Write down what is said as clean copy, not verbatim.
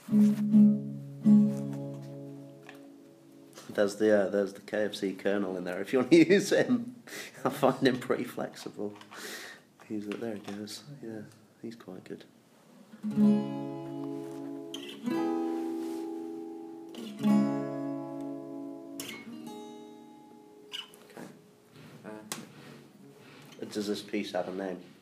There's the KFC Colonel in there if you want to use him. I find him pretty flexible. There he goes. Yeah, he's quite good. Okay. Does this piece have a name?